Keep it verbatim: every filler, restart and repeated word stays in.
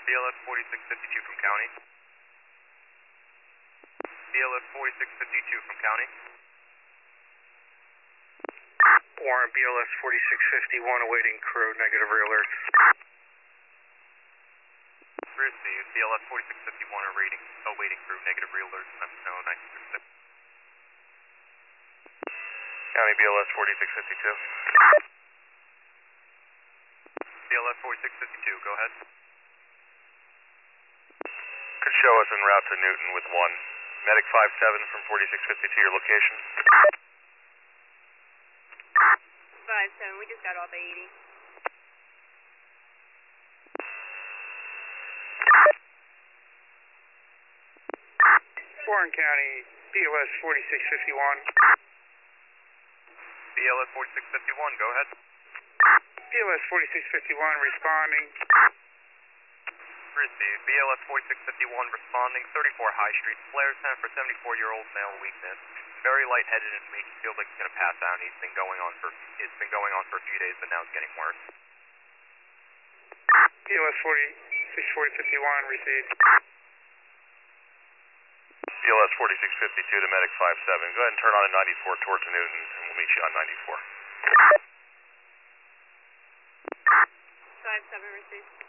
B L S forty-six fifty-two from County. B L S forty-six fifty-two from County. Warren, B L S forty-six fifty-one awaiting crew, negative rear alert. Received. B L S forty-six fifty-one awaiting, awaiting crew, negative rear alert, time snow nine six six. County B L S forty-six fifty-two. B L S forty-six fifty-two, go ahead. Could show us en route to Newton with one. Medic five seven from forty-six fifty-two, your location. five seven, we just got off eighty. Warren County, B L S forty-six fifty-one. B L S forty-six fifty-one, go ahead. B L S forty-six fifty-one responding. Received. B L S forty-six fifty-one responding, thirty-four High Street, flare center for seventy-four-year-old male weakness. Very lightheaded and weak, feels like he's going to pass out. He's been going on for, it's been going on for a few days, but now it's getting worse. B L S forty-six fifty-one received. B L S forty-six fifty-two to Medic five seven. Go ahead and turn on a ninety-four towards Newton, and we'll meet you on ninety-four. five seven received.